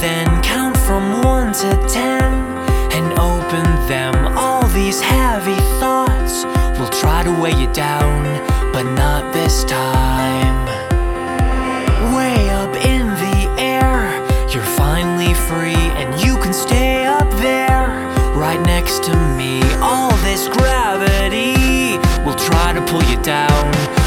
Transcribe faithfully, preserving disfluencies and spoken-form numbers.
then count from one to ten and open them. All these heavy thoughts will try to weigh you down, but not this time. Way up in the air, you're finally free, and you can stay up there, right next to me. All this gravity will try to pull you down,